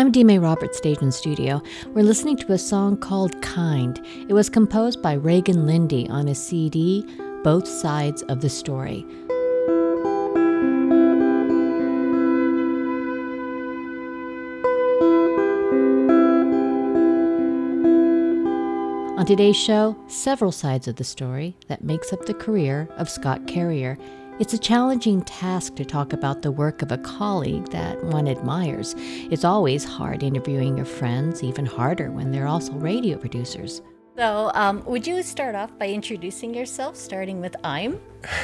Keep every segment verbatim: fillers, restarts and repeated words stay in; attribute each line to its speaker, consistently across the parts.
Speaker 1: I'm Dee Mae Roberts, Stage and Studio. We're listening to a song called Kind. It was composed by Reagan Lindy on his C D, Both Sides of the Story. On today's show, several sides of the story that makes up the career of Scott Carrier. It's a challenging task to talk about the work of a colleague that one admires. It's always hard interviewing your friends, even harder when they're also radio producers. So, um, would you start off by introducing yourself, starting with I'm?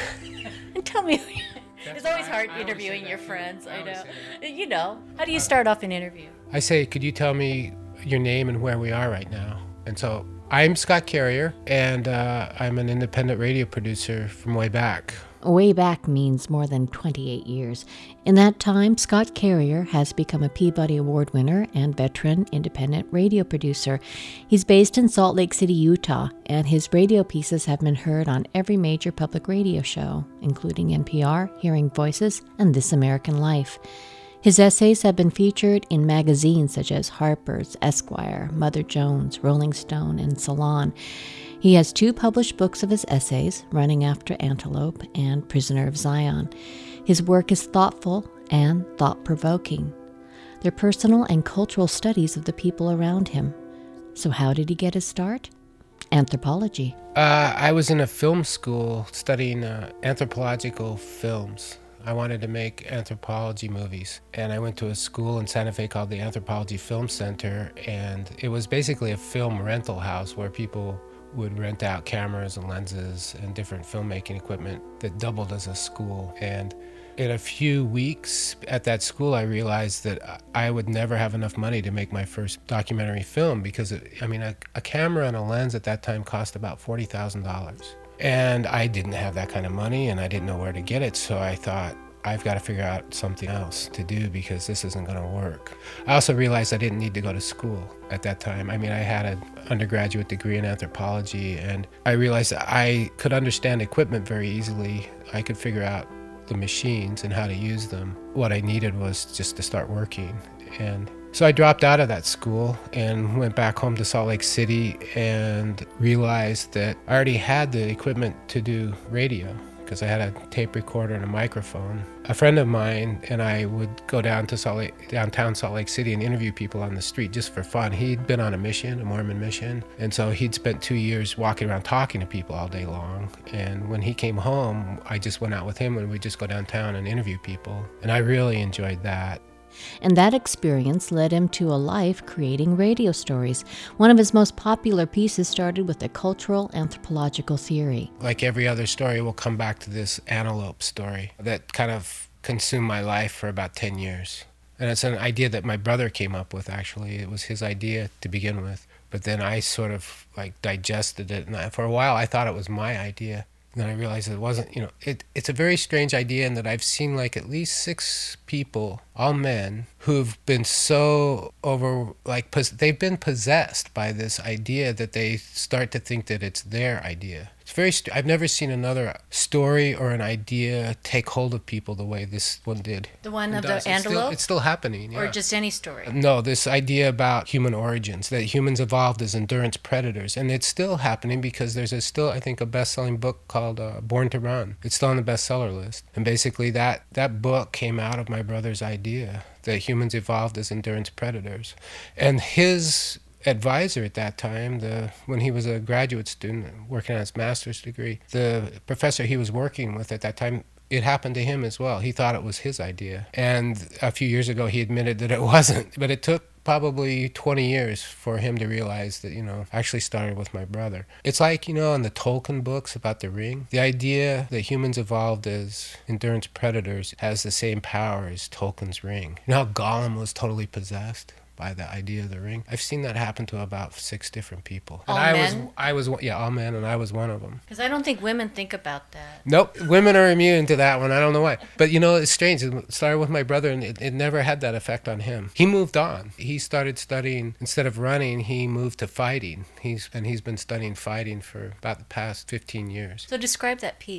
Speaker 1: And tell me, it's always hard I, interviewing I your friends, I, I know. You know, how do you start off an interview?
Speaker 2: I say, could you tell me your name and where we are right now? And so, I'm Scott Carrier, and uh, I'm an independent radio producer from way back.
Speaker 1: Way back means more than twenty-eight years. In that time, Scott Carrier has become a Peabody Award winner and veteran independent radio producer. He's based in Salt Lake City, Utah, and his radio pieces have been heard on every major public radio show, including N P R, Hearing Voices, and This American Life. His essays have been featured in magazines such as Harper's, Esquire, Mother Jones, Rolling Stone, and Salon. He has two published books of his essays, Running After Antelope and Prisoner of Zion. His work is thoughtful and thought-provoking. They're personal and cultural studies of the people around him. So how did he get his start? Anthropology.
Speaker 2: Uh, I was in a film school studying uh, anthropological films. I wanted to make anthropology movies, and I went to a school in Santa Fe called the Anthropology Film Center, and it was basically a film rental house where people would rent out cameras and lenses and different filmmaking equipment that doubled as a school. And in a few weeks at that school, I realized that I would never have enough money to make my first documentary film because, it, I mean, a, a camera and a lens at that time cost about forty thousand dollars. And I didn't have that kind of money, and I didn't know where to get it, so I thought, I've got to figure out something else to do because this isn't going to work. I also realized I didn't need to go to school at that time. I mean, I had an undergraduate degree in anthropology, and I realized that I could understand equipment very easily. I could figure out the machines and how to use them. What I needed was just to start working. And so I dropped out of that school and went back home to Salt Lake City and realized that I already had the equipment to do radio, because I had a tape recorder and a microphone. A friend of mine and I would go down to Salt Lake, downtown Salt Lake City and interview people on the street just for fun. He'd been on a mission, a Mormon mission, and so he'd spent two years walking around talking to people all day long. And when he came home, I just went out with him and we'd just go downtown and interview people. And I really enjoyed that.
Speaker 1: And that experience led him to a life creating radio stories. One of his most popular pieces started with a cultural anthropological theory.
Speaker 2: Like every other story, we'll come back to this antelope story that kind of consumed my life for about ten years. And it's an idea that my brother came up with, actually. It was his idea to begin with. But then I sort of like digested it. And I, for a while, I thought it was my idea. And then I realized it wasn't, you know, it, it's a very strange idea in that I've seen like at least six people, all men, who've been so over, like, pos- they've been possessed by this idea that they start to think that it's their idea. It's very, st- I've never seen another story or an idea take hold of people the way this one did.
Speaker 1: The one
Speaker 2: it
Speaker 1: of
Speaker 2: does.
Speaker 1: the
Speaker 2: It's
Speaker 1: antelope?
Speaker 2: still, it's still happening, yeah.
Speaker 1: Or just any story?
Speaker 2: No, this idea about human origins, that humans evolved as endurance predators. And it's still happening because there's a still, I think, a best-selling book called uh, Born to Run. It's still on the bestseller list. And basically that, that book came out of my brother's idea that humans evolved as endurance predators. And his advisor at that time, the when he was a graduate student working on his master's degree, the professor he was working with at that time, it happened to him as well. He thought it was his idea. And a few years ago, he admitted that it wasn't. But it took probably twenty years for him to realize that, you know, actually started with my brother. It's like, you know, in the Tolkien books about the ring, the idea that humans evolved as endurance predators has the same power as Tolkien's ring. You know how Gollum was totally possessed by the idea of the ring? I've seen that happen to about six different people.
Speaker 1: All
Speaker 2: and I
Speaker 1: men?
Speaker 2: was I was yeah, all men, and I was one of them.
Speaker 1: Because I don't think women think about that.
Speaker 2: Nope, women are immune to that one. I don't know why. But you know, it's strange. It started with my brother, and it, it never had that effect on him. He moved on. He started studying, instead of running, he moved to fighting. He's and he's been studying fighting for about the past fifteen years.
Speaker 1: So describe that piece.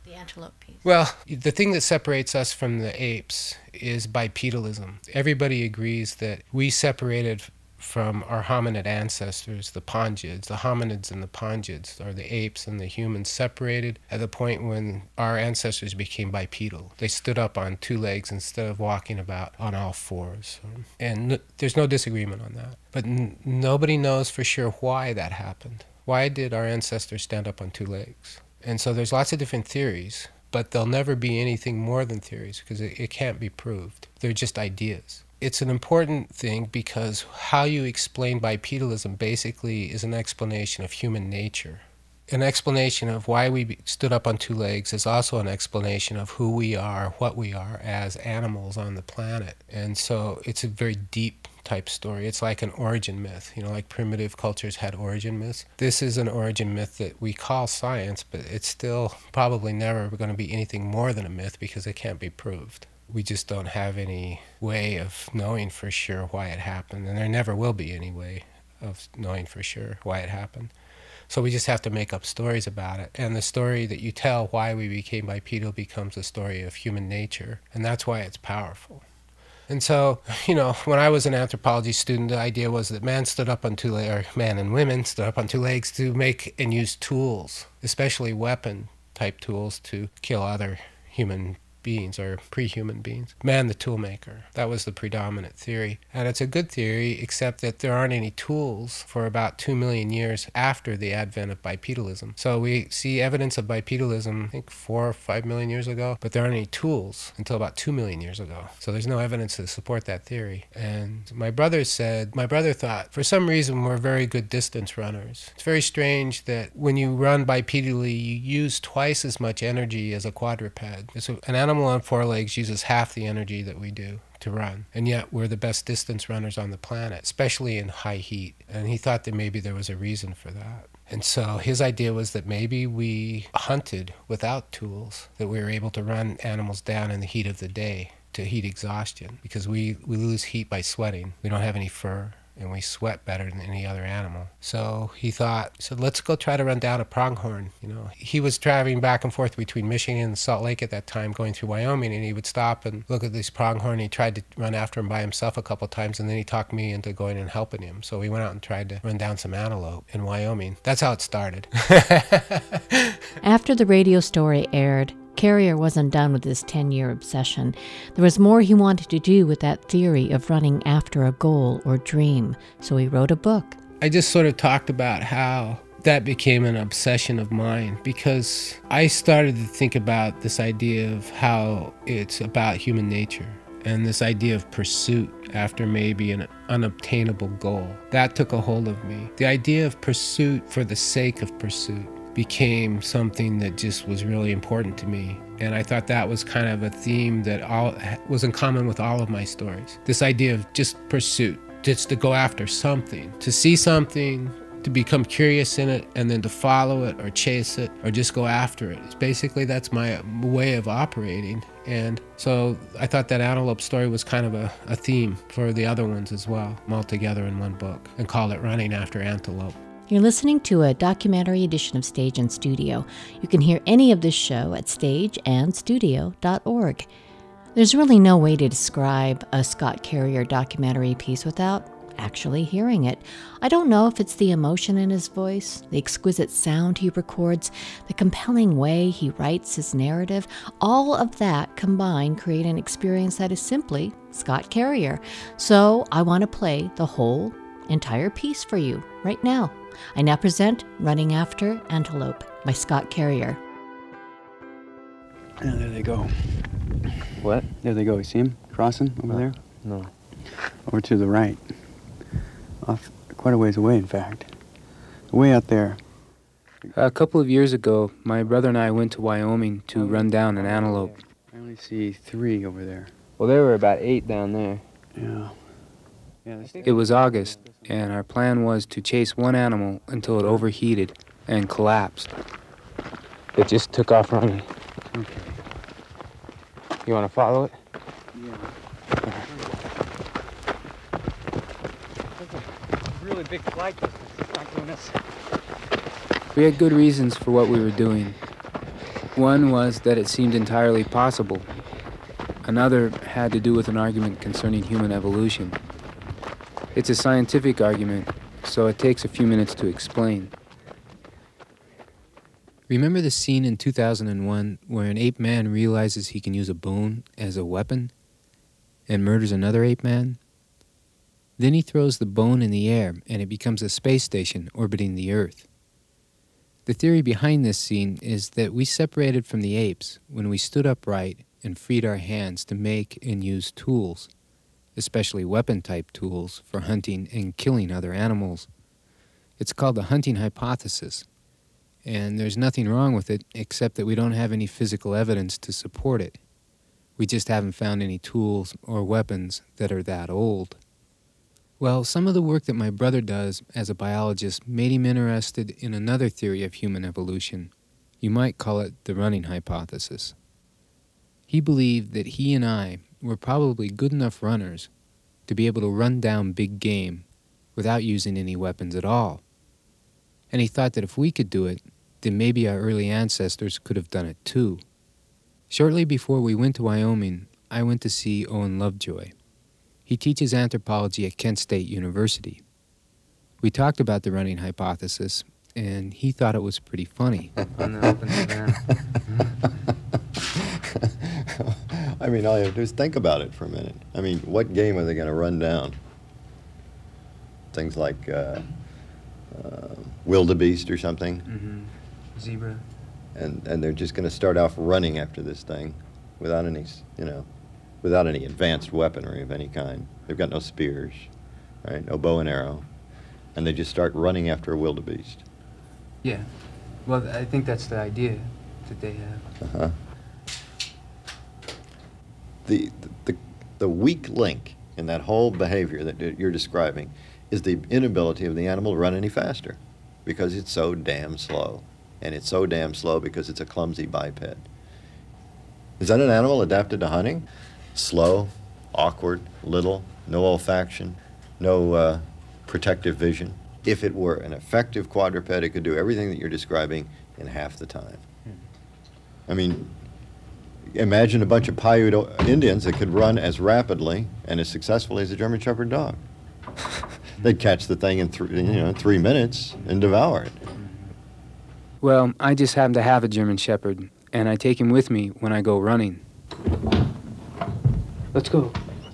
Speaker 1: The antelope piece.
Speaker 2: Well, the thing that separates us from the apes is bipedalism. Everybody agrees that we separated from our hominid ancestors, the pongids. The hominids and the pongids, or the apes and the humans, separated at the point when our ancestors became bipedal. They stood up on two legs instead of walking about on all fours. And n- there's no disagreement on that. But n- nobody knows for sure why that happened. Why did our ancestors stand up on two legs? And so there's lots of different theories, but they'll never be anything more than theories because it, it can't be proved. They're just ideas. It's an important thing because how you explain bipedalism basically is an explanation of human nature. An explanation of why we stood up on two legs is also an explanation of who we are, what we are as animals on the planet. And so it's a very deep type story. It's like an origin myth, you know, like primitive cultures had origin myths. This is an origin myth that we call science, but it's still probably never going to be anything more than a myth because it can't be proved. We just don't have any way of knowing for sure why it happened, and there never will be any way of knowing for sure why it happened. So we just have to make up stories about it. And the story that you tell why we became bipedal becomes a story of human nature, and that's why it's powerful. And so, you know, when I was an anthropology student, the idea was that man stood up on two legs, or man and women stood up on two legs to make and use tools, especially weapon type tools to kill other human beings or pre-human beings. Man the toolmaker. That was the predominant theory. And it's a good theory, except that there aren't any tools for about two million years after the advent of bipedalism. So we see evidence of bipedalism, I think, four or five million years ago, but there aren't any tools until about two million years ago. So there's no evidence to support that theory. And my brother said, my brother thought, for some reason, we're very good distance runners. It's very strange that when you run bipedally, you use twice as much energy as a quadruped. So an animal on four legs uses half the energy that we do to run, and yet we're the best distance runners on the planet, especially in high heat. And he thought that maybe there was a reason for that. And so his idea was that maybe we hunted without tools, that we were able to run animals down in the heat of the day to heat exhaustion, because we, we lose heat by sweating. We don't have any fur, and we sweat better than any other animal. So he thought, so let's go try to run down a pronghorn. You know, he was traveling back and forth between Michigan and Salt Lake at that time, going through Wyoming, and he would stop and look at this pronghorn. He tried to run after him by himself a couple of times, and then he talked me into going and helping him. So we went out and tried to run down some antelope in Wyoming. That's how it started.
Speaker 1: After the radio story aired, Carrier wasn't done with his ten-year obsession. There was more he wanted to do with that theory of running after a goal or dream, so he wrote a book.
Speaker 2: I just sort of talked about how that became an obsession of mine, because I started to think about this idea of how it's about human nature and this idea of pursuit after maybe an unobtainable goal. That took a hold of me. The idea of pursuit for the sake of pursuit became something that just was really important to me. And I thought that was kind of a theme that all was in common with all of my stories. This idea of just pursuit, just to go after something, to see something, to become curious in it, and then to follow it or chase it or just go after it. It's basically, that's my way of operating. And so I thought that antelope story was kind of a, a theme for the other ones as well, all together in one book, and called it Running After Antelope.
Speaker 1: You're listening to a documentary edition of Stage and Studio. You can hear any of this show at stage and studio dot org. There's really no way to describe a Scott Carrier documentary piece without actually hearing it. I don't know if it's the emotion in his voice, the exquisite sound he records, the compelling way he writes his narrative. All of that combined create an experience that is simply Scott Carrier. So I want to play the whole entire piece for you right now. I now present Running After Antelope by Scott Carrier.
Speaker 3: Yeah, there they go.
Speaker 4: What?
Speaker 3: There they go. You see them crossing over
Speaker 4: no.
Speaker 3: there?
Speaker 4: No.
Speaker 3: Over to the right. Off quite a ways away, in fact. Way out there.
Speaker 4: A couple of years ago, my brother and I went to Wyoming to run down an antelope.
Speaker 3: I only see three over there.
Speaker 4: Well, there were about eight down there.
Speaker 3: Yeah. Yeah,
Speaker 4: It was August, and our plan was to chase one animal until it overheated and collapsed. It just took off running.
Speaker 3: Okay.
Speaker 4: You want to follow it?
Speaker 3: Yeah. That's a really big flight distance. It's not doing this.
Speaker 4: We had good reasons for what we were doing. One was that it seemed entirely possible. Another had to do with an argument concerning human evolution. It's a scientific argument, so it takes a few minutes to explain. Remember the scene in two thousand one where an ape man realizes he can use a bone as a weapon and murders another ape man? Then he throws the bone in the air and it becomes a space station orbiting the Earth. The theory behind this scene is that we separated from the apes when we stood upright and freed our hands to make and use tools, especially weapon-type tools for hunting and killing other animals. It's called the hunting hypothesis, and there's nothing wrong with it except that we don't have any physical evidence to support it. We just haven't found any tools or weapons that are that old. Well, some of the work that my brother does as a biologist made him interested in another theory of human evolution. You might call it the running hypothesis. He believed that he and I were probably good enough runners to be able to run down big game without using any weapons at all. And he thought that if we could do it, then maybe our early ancestors could have done it too. Shortly before we went to Wyoming, I went to see Owen Lovejoy. He teaches anthropology at Kent State University. We talked about the running hypothesis, and he thought it was pretty funny.
Speaker 5: I mean, all you have to do is think about it for a minute. I mean, what game are they going to run down? Things like uh, uh, wildebeest or something?
Speaker 4: Mm-hmm. Zebra.
Speaker 5: And and they're just going to start off running after this thing without any, you know, without any advanced weaponry of any kind. They've got no spears, right? No bow and arrow. And they just start running after a wildebeest.
Speaker 4: Yeah. Well, I think that's the idea that they have.
Speaker 5: Uh-huh. The, the, the weak link in that whole behavior that you're describing is the inability of the animal to run any faster because it's so damn slow. And it's so damn slow because it's a clumsy biped. Is that an animal adapted to hunting? Slow, awkward, little, no olfaction, no uh, protective vision. If it were an effective quadruped, it could do everything that you're describing in half the time. I mean, imagine a bunch of Paiute Indians that could run as rapidly and as successfully as a German Shepherd dog. They'd catch the thing in th- you know, three minutes and devour it.
Speaker 4: Well, I just happen to have a German Shepherd, and I take him with me when I go running. Let's go.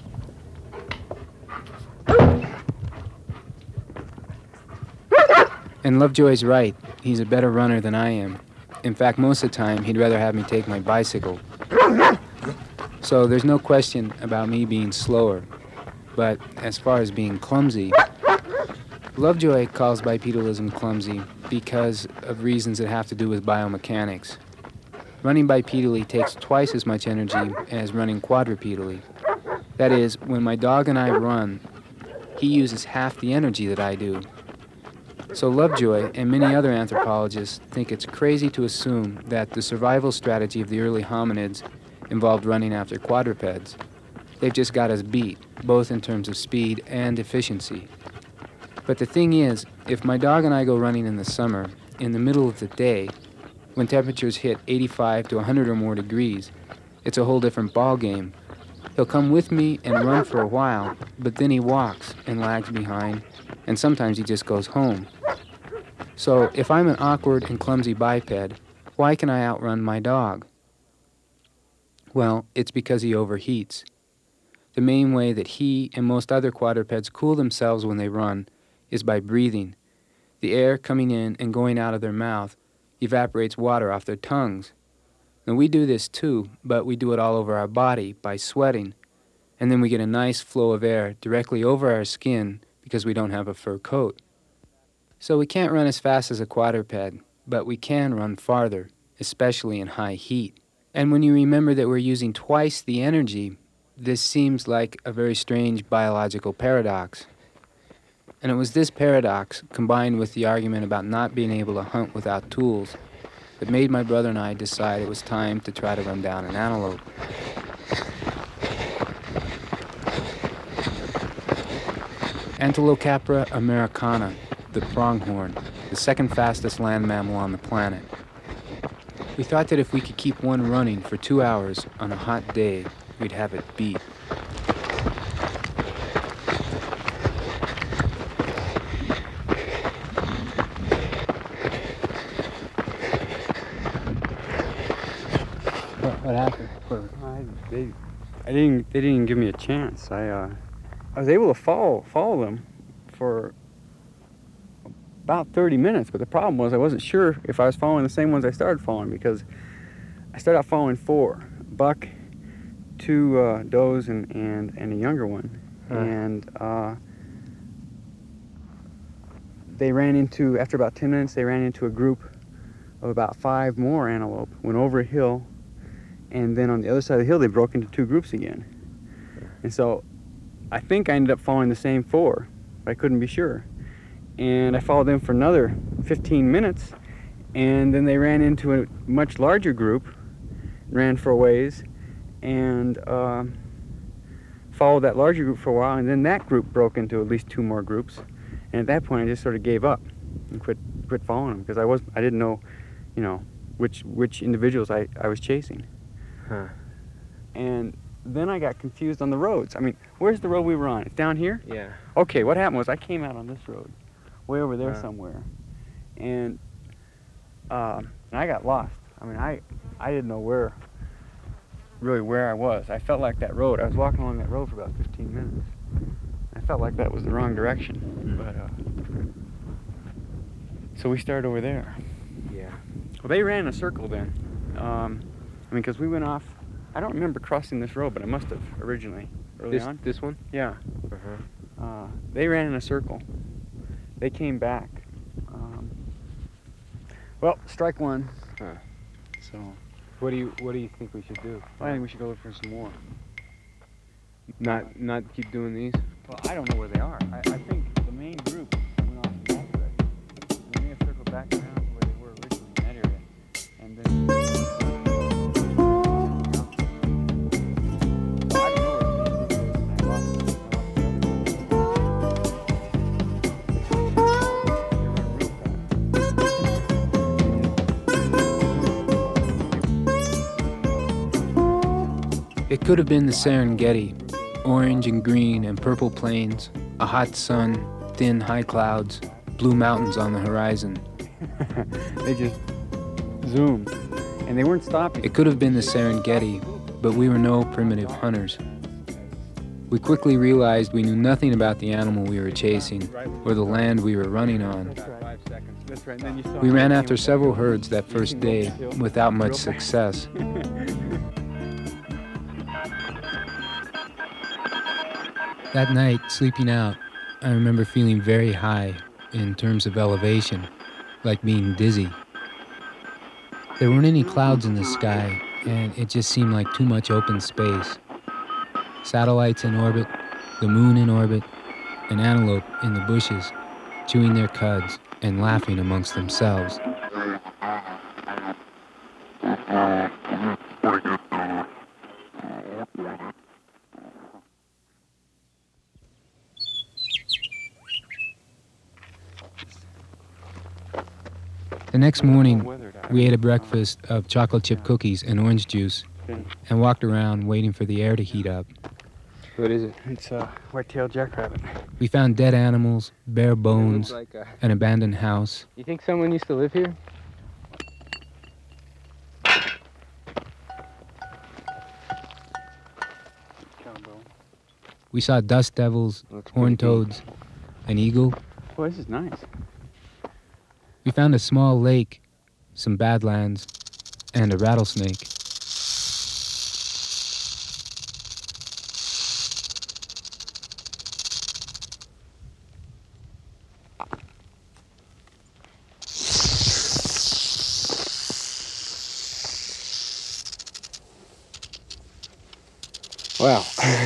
Speaker 4: And Lovejoy's right. He's a better runner than I am. In fact, most of the time, he'd rather have me take my bicycle. So there's no question about me being slower. But as far as being clumsy, Lovejoy calls bipedalism clumsy because of reasons that have to do with biomechanics. Running bipedally takes twice as much energy as running quadrupedally. That is, when my dog and I run, he uses half the energy that I do. So Lovejoy and many other anthropologists think it's crazy to assume that the survival strategy of the early hominids involved running after quadrupeds. They've just got us beat, both in terms of speed and efficiency. But the thing is, if my dog and I go running in the summer, in the middle of the day, when temperatures hit eighty-five to one hundred or more degrees, it's a whole different ballgame. He'll come with me and run for a while, but then he walks and lags behind, and sometimes he just goes home. So if I'm an awkward and clumsy biped, why can I outrun my dog? Well, it's because he overheats. The main way that he and most other quadrupeds cool themselves when they run is by breathing. The air coming in and going out of their mouth evaporates water off their tongues. And we do this too, but we do it all over our body by sweating. And then we get a nice flow of air directly over our skin because we don't have a fur coat. So we can't run as fast as a quadruped, but we can run farther, especially in high heat. And when you remember that we're using twice the energy, this seems like a very strange biological paradox. And it was this paradox, combined with the argument about not being able to hunt without tools, that made my brother and I decide it was time to try to run down an antelope. Antilocapra americana, the pronghorn, the second fastest land mammal on the planet. We thought that if we could keep one running for two hours on a hot day, we'd have it beat. What, what happened?
Speaker 3: I, they, I didn't. They didn't give me a chance. I, uh, I was able to follow follow them for about thirty minutes, but the problem was I wasn't sure if I was following the same ones I started following, because I started out following four: buck, two uh, does, and, and and a younger one, huh. and uh, they ran into after about ten minutes. They ran into a group of about five more antelope. Went over a hill. And then on the other side of the hill, they broke into two groups again. And so I think I ended up following the same four, but I couldn't be sure. And I followed them for another fifteen minutes, and then they ran into a much larger group, ran for a ways, and uh, followed that larger group for a while, and then that group broke into at least two more groups. And at that point, I just sort of gave up and quit quit following them, because I was I didn't know, you know, which which individuals I, I was chasing. Huh. And then I got confused on the roads. I mean, where's the road we were on? It's down here?
Speaker 4: Yeah.
Speaker 3: Okay, what happened was I came out on this road, way over there
Speaker 4: Wow.
Speaker 3: somewhere, and uh, and I got lost. I mean, I I didn't know where, really where I was. I felt like that road. I was walking along that road for about fifteen minutes. I felt like that was the wrong direction, mm. but uh, so we started over there.
Speaker 4: Yeah.
Speaker 3: Well, they ran a circle then. Um, I mean, because we went off, I don't remember crossing this road, but I must have originally, early
Speaker 4: This,
Speaker 3: on.
Speaker 4: this one?
Speaker 3: Yeah.
Speaker 4: Uh-huh.
Speaker 3: Uh, they ran in a circle. They came back. Um, well, strike one.
Speaker 4: Huh.
Speaker 3: So,
Speaker 4: What do you What do you think we should do?
Speaker 3: I think we should go look for some more.
Speaker 4: Not Not keep doing these?
Speaker 3: Well, I don't know where they are. I, I think the main group went off in that direction. They may have circled back around to where they were originally in that area. And then...
Speaker 4: It could have been the Serengeti, orange and green and purple plains, a hot sun, thin high clouds, blue mountains on the horizon.
Speaker 3: They just zoomed, and they weren't stopping.
Speaker 4: It could have been the Serengeti, but we were no primitive hunters. We quickly realized we knew nothing about the animal we were chasing or the land we were running on.
Speaker 3: That's right. And then you saw
Speaker 4: We ran after several herds that first day without much success. That night, sleeping out, I remember feeling very high in terms of elevation, like being dizzy. There weren't any clouds in the sky, and it just seemed like too much open space. Satellites in orbit, the moon in orbit, an antelope in the bushes, chewing their cuds and laughing amongst themselves. The next morning, we ate a breakfast of chocolate chip cookies and orange juice and walked around waiting for the air to heat up.
Speaker 3: What is it? It's a white-tailed jackrabbit.
Speaker 4: We found dead animals, bare bones,
Speaker 6: like a...
Speaker 4: an abandoned house.
Speaker 6: You think someone used to live here?
Speaker 4: We saw dust devils, horned toads, an eagle.
Speaker 3: Boy, this is nice.
Speaker 4: We found a small lake, some badlands, and a rattlesnake.
Speaker 6: Wow.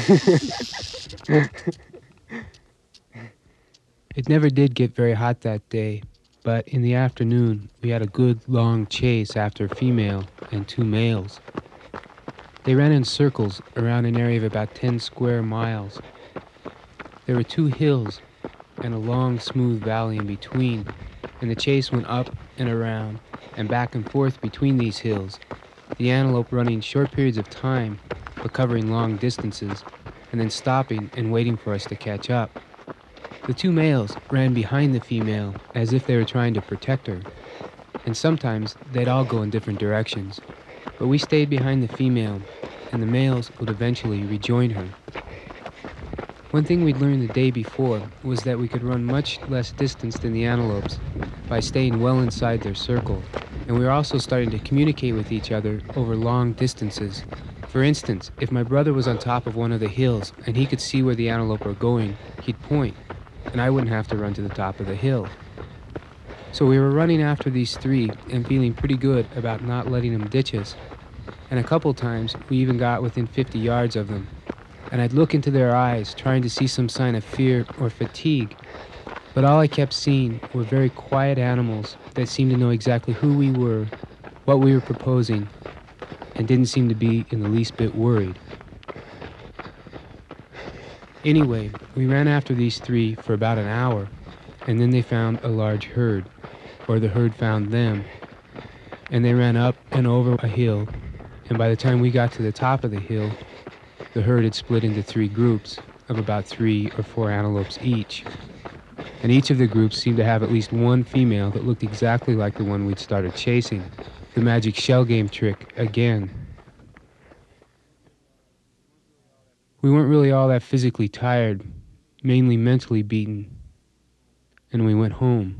Speaker 4: It never did get very hot that day, but in the afternoon, we had a good long chase after a female and two males. They ran in circles around an area of about ten square miles. There were two hills and a long, smooth valley in between, and the chase went up and around, and back and forth between these hills, the antelope running short periods of time but covering long distances, and then stopping and waiting for us to catch up. The two males ran behind the female as if they were trying to protect her, and sometimes they'd all go in different directions, but we stayed behind the female, and the males would eventually rejoin her. One thing we'd learned the day before was that we could run much less distance than the antelopes by staying well inside their circle, and we were also starting to communicate with each other over long distances. For instance, if my brother was on top of one of the hills and he could see where the antelope were going, he'd point, and I wouldn't have to run to the top of the hill. So we were running after these three and feeling pretty good about not letting them ditch us. And a couple times, we even got within fifty yards of them. And I'd look into their eyes, trying to see some sign of fear or fatigue. But all I kept seeing were very quiet animals that seemed to know exactly who we were, what we were proposing, and didn't seem to be in the least bit worried. Anyway, we ran after these three for about an hour, and then they found a large herd, or the herd found them, and they ran up and over a hill, and by the time we got to the top of the hill, the herd had split into three groups of about three or four antelopes each, and each of the groups seemed to have at least one female that looked exactly like the one we'd started chasing. The magic shell game trick again. We weren't really all that physically tired, mainly mentally beaten, and we went home.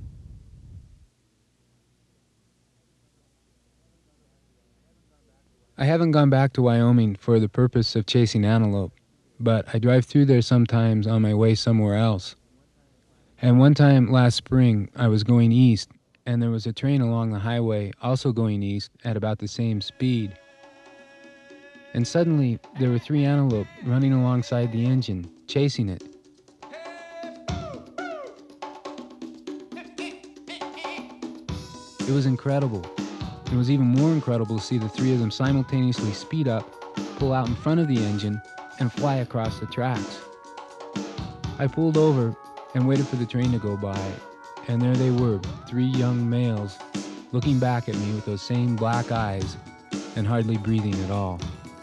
Speaker 4: I haven't gone back to Wyoming for the purpose of chasing antelope, but I drive through there sometimes on my way somewhere else. And one time last spring, I was going east, and there was a train along the highway also going east at about the same speed. And suddenly, there were three antelope running alongside the engine, chasing it. It was incredible. It was even more incredible to see the three of them simultaneously speed up, pull out in front of the engine, and fly across the tracks. I pulled over and waited for the train to go by, and there they were, three young males, looking back at me with those same black eyes and hardly breathing at all.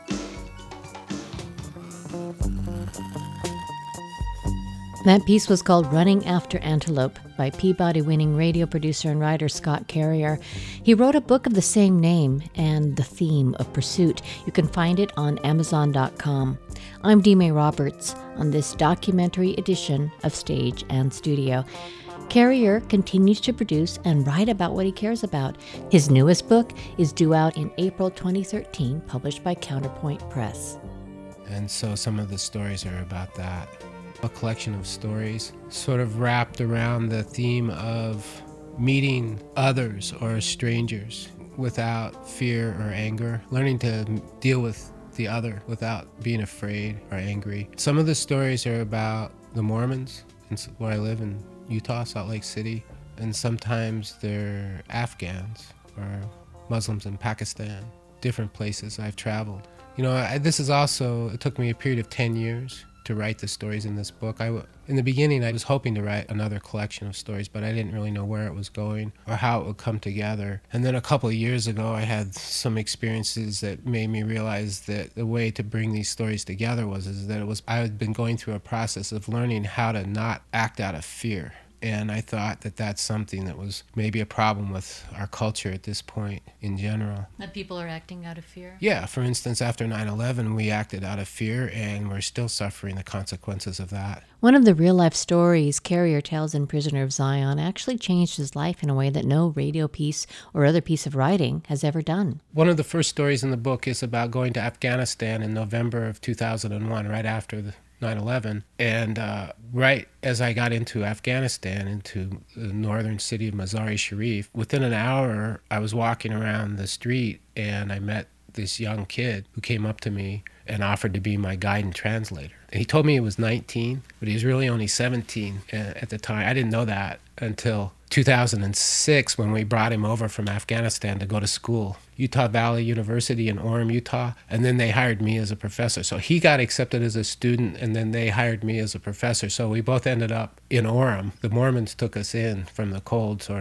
Speaker 1: That piece was called Running After Antelope by Peabody-winning radio producer and writer Scott Carrier. He wrote a book of the same name and the theme of pursuit. You can find it on amazon dot com. I'm Dee May Roberts on this documentary edition of Stage and Studio. Carrier continues to produce and write about what he cares about. His newest book is due out in April twenty thirteen, published by Counterpoint Press.
Speaker 2: And so some of the stories are about that. A collection of stories sort of wrapped around the theme of meeting others or strangers without fear or anger, learning to deal with the other without being afraid or angry. Some of the stories are about the Mormons, where I live in Utah, Salt Lake City, and sometimes they're Afghans or Muslims in Pakistan, different places I've traveled. You know, I, this is also, it took me a period of ten years to write the stories in this book. I, in the beginning, I was hoping to write another collection of stories, but I didn't really know where it was going or how it would come together. And then a couple of years ago, I had some experiences that made me realize that the way to bring these stories together was is that it was I had been going through a process of learning how to not act out of fear. And I thought that that's something that was maybe a problem with our culture at this point in general.
Speaker 1: That people are acting out of fear?
Speaker 2: Yeah, for instance, after nine eleven, we acted out of fear, and we're still suffering the consequences of that.
Speaker 1: One of the real-life stories Carrier tells in Prisoner of Zion actually changed his life in a way that no radio piece or other piece of writing has ever done.
Speaker 2: One of the first stories in the book is about going to Afghanistan in November of two thousand one, right after the nine eleven, and uh, right as I got into Afghanistan, into the northern city of Mazar-e-Sharif, within an hour I was walking around the street and I met this young kid who came up to me and offered to be my guide and translator. And he told me he was nineteen, but he was really only seventeen at the time. I didn't know that until two thousand six when we brought him over from Afghanistan to go to school, Utah Valley University in Orem, Utah, and then they hired me as a professor. So he got accepted as a student, and then they hired me as a professor. So we both ended up in Orem. The Mormons took us in from the cold, sort of.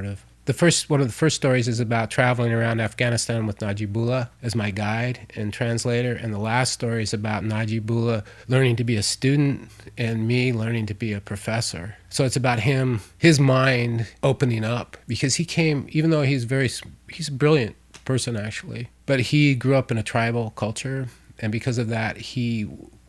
Speaker 2: The first one of the first stories is about traveling around Afghanistan with Najibullah as my guide and translator, and the last story is about Najibullah learning to be a student and me learning to be a professor. So it's about him, his mind opening up, because he came, even though he's very, he's a brilliant person actually, but he grew up in a tribal culture, and because of that, he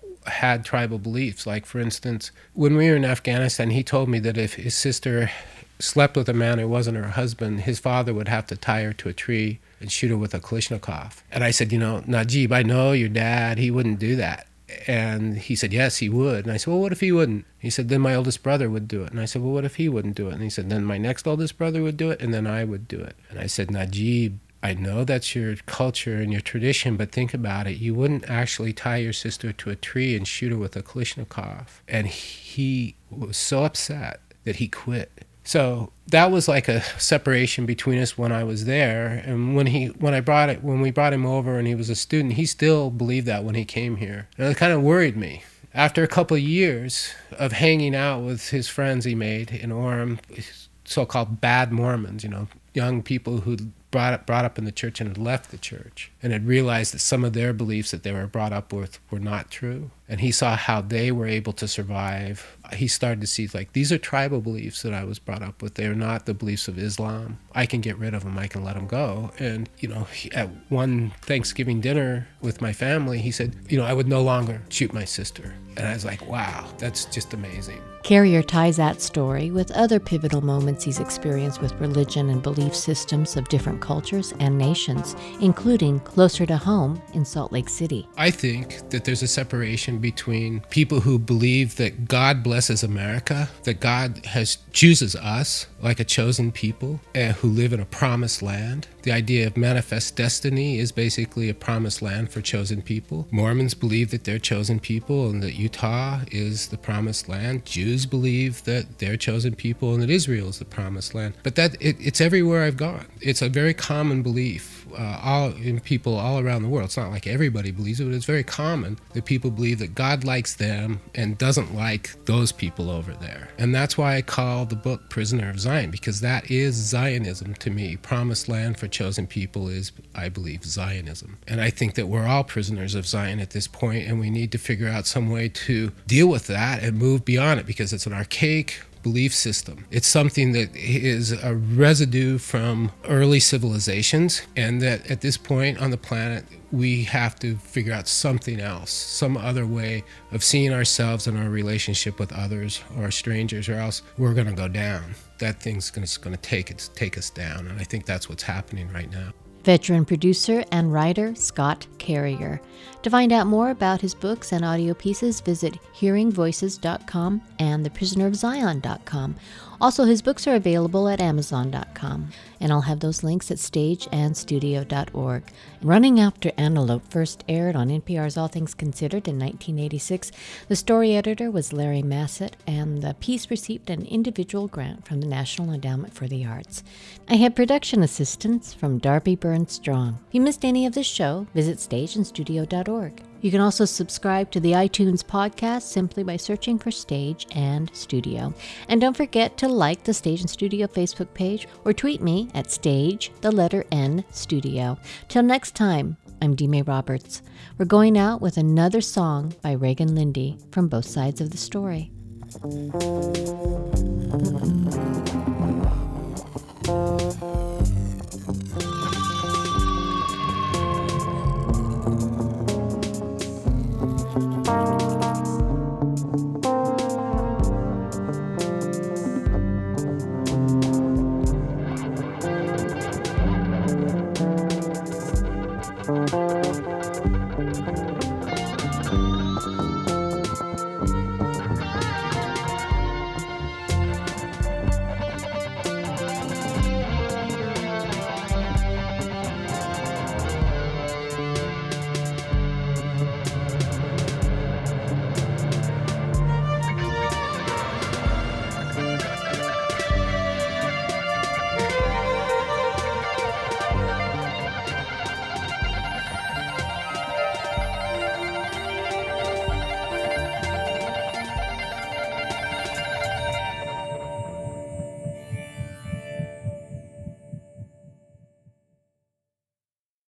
Speaker 2: had tribal beliefs. Like, for instance, when we were in Afghanistan, he told me that if his sister slept with a man who wasn't her husband, his father would have to tie her to a tree and shoot her with a Kalashnikov. And I said, you know, Najib, I know your dad, he wouldn't do that. And he said, yes, he would. And I said, well, what if he wouldn't? He said, then my oldest brother would do it. And I said, well, what if he wouldn't do it? And he said, then my next oldest brother would do it, and then I would do it. And I said, Najib, I know that's your culture and your tradition, but think about it. You wouldn't actually tie your sister to a tree and shoot her with a Kalashnikov. And he was so upset that he quit. So that was like a separation between us when I was there. And when he, when I brought it, when we brought him over and he was a student, he still believed that when he came here. And it kind of worried me. After a couple of years of hanging out with his friends he made in Orem, so-called bad Mormons, you know, young people who brought up, brought up in the church and had left the church and had realized that some of their beliefs that they were brought up with were not true. And he saw how they were able to survive. He started to see, like, these are tribal beliefs that I was brought up with. They are not the beliefs of Islam. I can get rid of them. I can let them go. And, you know, he, at one Thanksgiving dinner with my family, he said, you know, I would no longer shoot my sister. And I was like, wow, that's just amazing.
Speaker 1: Carrier ties that story with other pivotal moments he's experienced with religion and belief systems of different cultures and nations, including closer to home in Salt Lake City.
Speaker 2: I think that there's a separation between people who believe that God blesses America, that God has chooses us like a chosen people and who live in a promised land. The idea of manifest destiny is basically a promised land for chosen people. Mormons believe that they're chosen people and that Utah is the promised land. Jews believe that they're chosen people and that Israel is the promised land. But that it, it's everywhere I've gone. It's a very common belief uh, all in people all around the world. It's not like everybody believes it, but it's very common that people believe that God likes them and doesn't like those people over there. And that's why I call the book Prisoner of Zion, because that is Zionism to me. Promised land for chosen people is, I believe, Zionism. And I think that we're all prisoners of Zion at this point, and we need to figure out some way to deal with that and move beyond it, because it's an archaic belief system. It's something that is a residue from early civilizations, and that at this point on the planet, we have to figure out something else, some other way of seeing ourselves and our relationship with others or strangers, or else we're going to go down. That thing's going to take it, take us down, and I think that's what's happening right now.
Speaker 1: Veteran producer and writer Scott Carrier. To find out more about his books and audio pieces, visit hearing voices dot com and the prisoner of zion dot com. Also, his books are available at amazon dot com, and I'll have those links at stage and studio dot org. Running After Antelope first aired on N P R's All Things Considered in nineteen eighty-six. The story editor was Larry Massett, and the piece received an individual grant from the National Endowment for the Arts. I had production assistance from Darby Burns Strong. If you missed any of this show, visit stage and studio dot org. You can also subscribe to the iTunes podcast simply by searching for Stage and Studio. And don't forget to like the Stage and Studio Facebook page or tweet me at Stage, the letter N, Studio. Till next time, I'm Dee May Roberts. We're going out with another song by Reagan Lindy from Both Sides of the Story. Thank you.